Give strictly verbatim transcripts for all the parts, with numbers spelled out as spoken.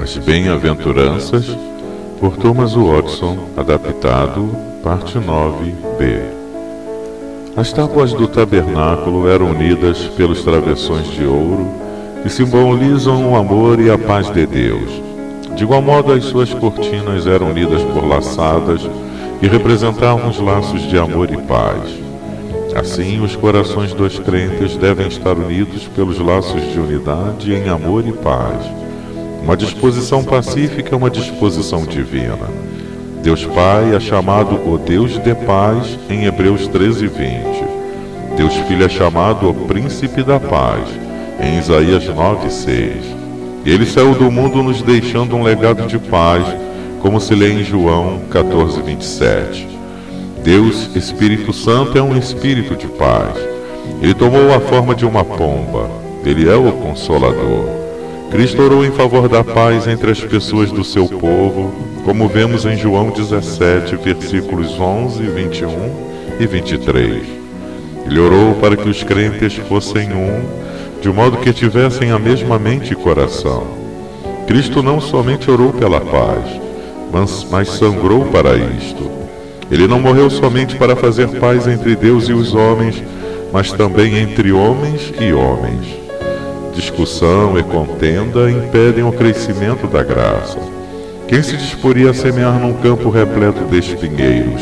As Bem-aventuranças, por Thomas Watson, adaptado, parte nove B. As tábuas do tabernáculo eram unidas pelos travessões de ouro que simbolizam o amor e a paz de Deus. De igual modo, as suas cortinas eram unidas por laçadas que representavam os laços de amor e paz. Assim, os corações dos crentes devem estar unidos pelos laços de unidade em amor e paz. Uma disposição pacífica é uma disposição divina. Deus Pai é chamado o Deus de paz em Hebreus treze, vinte. Deus Filho é chamado o Príncipe da Paz em Isaías nove, seis. Ele saiu do mundo nos deixando um legado de paz, como se lê em João quatorze, vinte e sete. Deus, Espírito Santo, é um espírito de paz. Ele tomou a forma de uma pomba. Ele é o Consolador. Cristo orou em favor da paz entre as pessoas do seu povo, como vemos em João dezessete, versículos onze, vinte e um e vinte e três. Ele orou para que os crentes fossem um, de modo que tivessem a mesma mente e coração. Cristo não somente orou pela paz, mas, mas sangrou para isto. Ele não morreu somente para fazer paz entre Deus e os homens, mas também entre homens e homens. Discussão e contenda impedem o crescimento da graça. Quem se disporia a semear num campo repleto de espinheiros?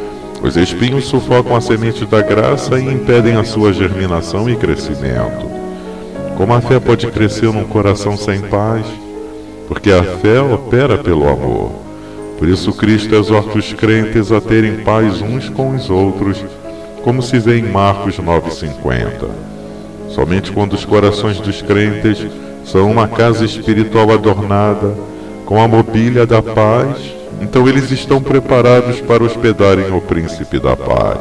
Os espinhos sufocam a semente da graça e impedem a sua germinação e crescimento. Como a fé pode crescer num coração sem paz? Porque a fé opera pelo amor. Por isso Cristo exorta os crentes a terem paz uns com os outros, como se vê em Marcos nove, cinquenta. Somente quando os corações dos crentes são uma casa espiritual adornada com a mobília da paz, então eles estão preparados para hospedarem o Príncipe da Paz.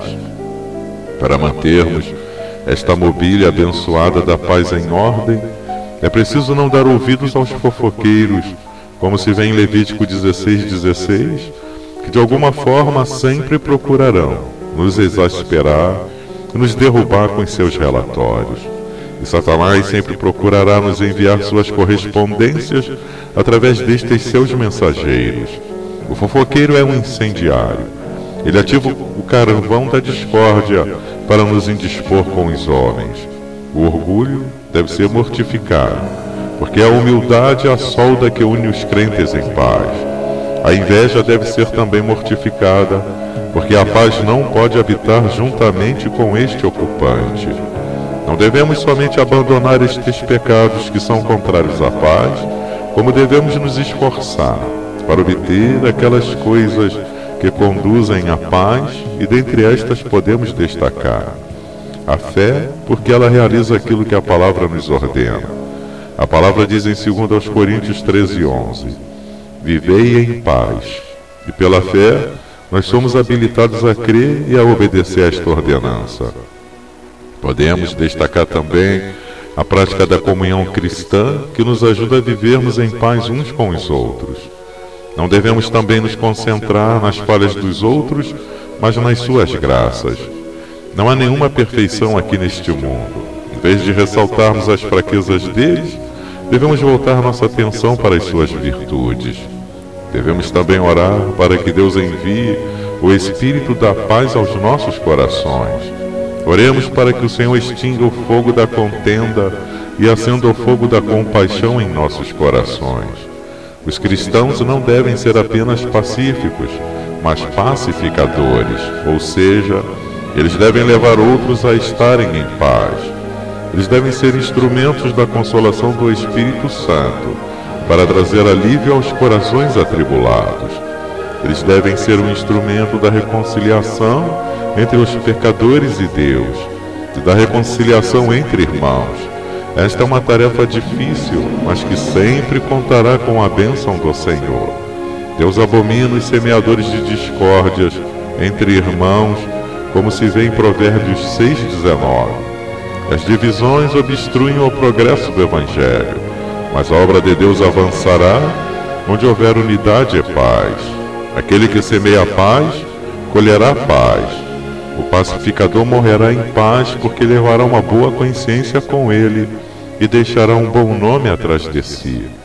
Para mantermos esta mobília abençoada da paz em ordem, é preciso não dar ouvidos aos fofoqueiros, como se vê em Levítico dezesseis, dezesseis, que de alguma forma sempre procurarão nos exasperar e nos derrubar com seus relatórios. E Satanás sempre procurará nos enviar suas correspondências através destes seus mensageiros. O fofoqueiro é um incendiário. Ele ativa o carvão da discórdia para nos indispor com os homens. O orgulho deve ser mortificado, porque a humildade é a solda que une os crentes em paz. A inveja deve ser também mortificada, porque a paz não pode habitar juntamente com este ocupante. Não devemos somente abandonar estes pecados que são contrários à paz, como devemos nos esforçar para obter aquelas coisas que conduzem à paz, e dentre estas podemos destacar a fé, porque ela realiza aquilo que a palavra nos ordena. A palavra diz em dois Coríntios treze, onze: vivei em paz. E pela fé, nós somos habilitados a crer e a obedecer a esta ordenança. Podemos destacar também a prática da comunhão cristã, que nos ajuda a vivermos em paz uns com os outros. Não devemos também nos concentrar nas falhas dos outros, mas nas suas graças. Não há nenhuma perfeição aqui neste mundo. Em vez de ressaltarmos as fraquezas deles, devemos voltar nossa atenção para as suas virtudes. Devemos também orar para que Deus envie o Espírito da paz aos nossos corações. Oremos para que o Senhor extinga o fogo da contenda e acenda o fogo da compaixão em nossos corações. Os cristãos não devem ser apenas pacíficos, mas pacificadores, ou seja, eles devem levar outros a estarem em paz. Eles devem ser instrumentos da consolação do Espírito Santo, para trazer alívio aos corações atribulados. Eles devem ser um instrumento da reconciliação entre os pecadores e Deus, e da reconciliação entre irmãos. Esta é uma tarefa difícil, mas que sempre contará com a bênção do Senhor. Deus abomina os semeadores de discórdias entre irmãos, como se vê em Provérbios seis, dezenove. As divisões obstruem o progresso do Evangelho, mas a obra de Deus avançará onde houver unidade e paz. Aquele que semeia paz, colherá paz. O pacificador morrerá em paz, porque levará uma boa consciência com ele e deixará um bom nome atrás de si.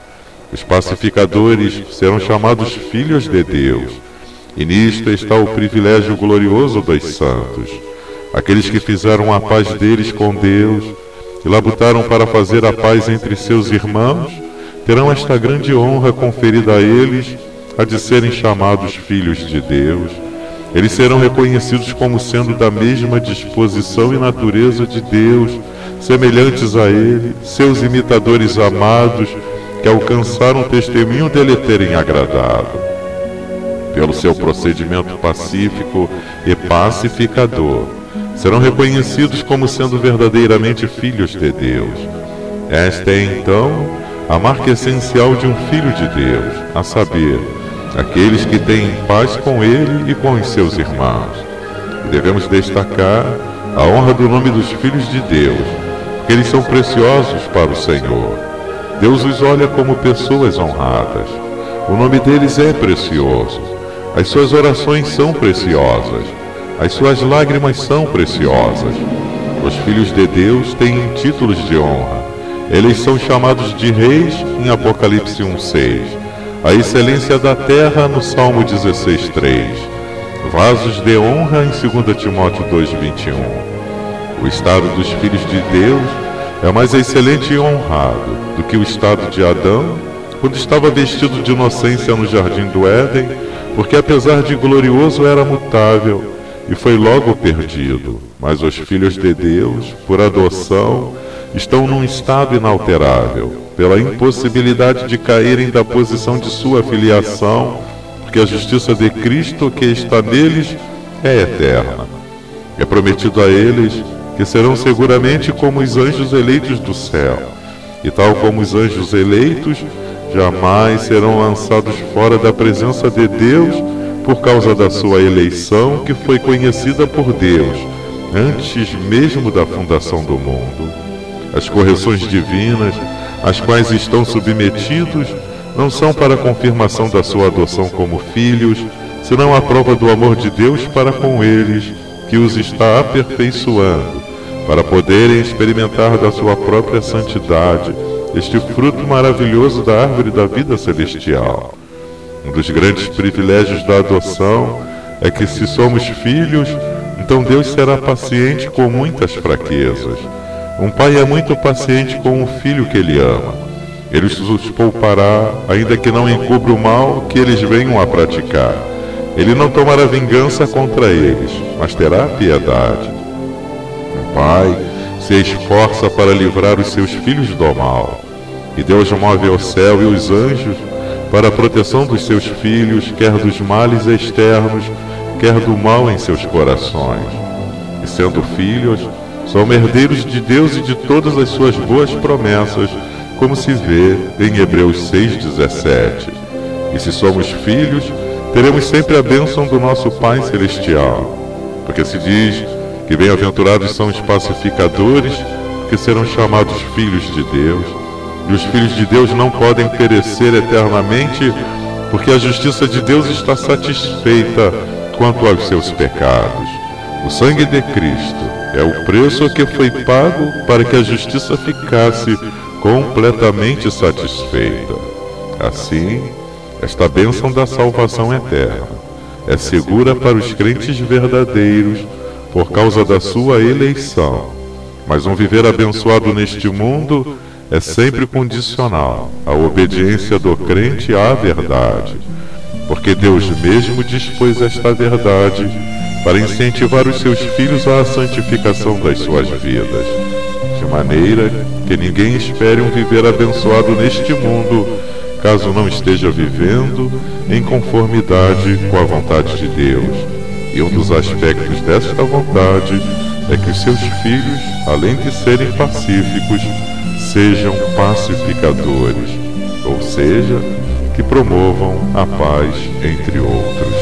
Os pacificadores serão chamados filhos de Deus, e nisto está o privilégio glorioso dos santos, aqueles que fizeram a paz deles com Deus e labutaram para fazer a paz entre seus irmãos, terão esta grande honra conferida a eles, a de serem chamados filhos de Deus. Eles serão reconhecidos como sendo da mesma disposição e natureza de Deus, semelhantes a Ele, seus imitadores amados, que alcançaram o testemunho dele terem agradado. Pelo seu procedimento pacífico e pacificador, serão reconhecidos como sendo verdadeiramente filhos de Deus. Esta é, então, a marca essencial de um filho de Deus, a saber, aqueles que têm paz com Ele e com os seus irmãos. E devemos destacar a honra do nome dos filhos de Deus, porque eles são preciosos para o Senhor. Deus os olha como pessoas honradas. O nome deles é precioso. As suas orações são preciosas. As suas lágrimas são preciosas. Os filhos de Deus têm títulos de honra. Eles são chamados de reis em Apocalipse um seis. A excelência da terra no Salmo dezesseis três. Vasos de honra em dois Timóteo dois vinte e um. O estado dos filhos de Deus é mais excelente e honrado do que o estado de Adão, quando estava vestido de inocência no jardim do Éden, porque apesar de glorioso era mutável e foi logo perdido. Mas os filhos de Deus, por adoção, estão num estado inalterável, pela impossibilidade de caírem da posição de sua filiação, porque a justiça de Cristo que está neles é eterna. É prometido a eles que serão seguramente como os anjos eleitos do céu, e tal como os anjos eleitos, jamais serão lançados fora da presença de Deus por causa da sua eleição, que foi conhecida por Deus antes mesmo da fundação do mundo. As correções divinas, às quais estão submetidos, não são para a confirmação da sua adoção como filhos, senão a prova do amor de Deus para com eles, que os está aperfeiçoando, para poderem experimentar da sua própria santidade este fruto maravilhoso da árvore da vida celestial. Um dos grandes privilégios da adoção é que, se somos filhos, então Deus será paciente com muitas fraquezas. Um pai é muito paciente com o filho que ele ama. Ele os poupará, ainda que não encubra o mal que eles venham a praticar. Ele não tomará vingança contra eles, mas terá piedade. Um pai se esforça para livrar os seus filhos do mal, e Deus move ao céu e os anjos para a proteção dos seus filhos, quer dos males externos, quer do mal em seus corações. E sendo filhos, são herdeiros de Deus e de todas as suas boas promessas, como se vê em Hebreus seis dezessete. E se somos filhos, teremos sempre a bênção do nosso Pai Celestial, porque se diz que bem-aventurados são os pacificadores, que serão chamados filhos de Deus. E os filhos de Deus não podem perecer eternamente, porque a justiça de Deus está satisfeita quanto aos seus pecados. O sangue de Cristo é o preço que foi pago para que a justiça ficasse completamente satisfeita. Assim, esta bênção da salvação eterna é segura para os crentes verdadeiros por causa da sua eleição. Mas um viver abençoado neste mundo é sempre condicional à obediência do crente à verdade, porque Deus mesmo dispôs esta verdade para incentivar os seus filhos à santificação das suas vidas, de maneira que ninguém espere um viver abençoado neste mundo, caso não esteja vivendo em conformidade com a vontade de Deus. E um dos aspectos desta vontade é que os seus filhos, além de serem pacíficos, sejam pacificadores, ou seja, que promovam a paz entre outros.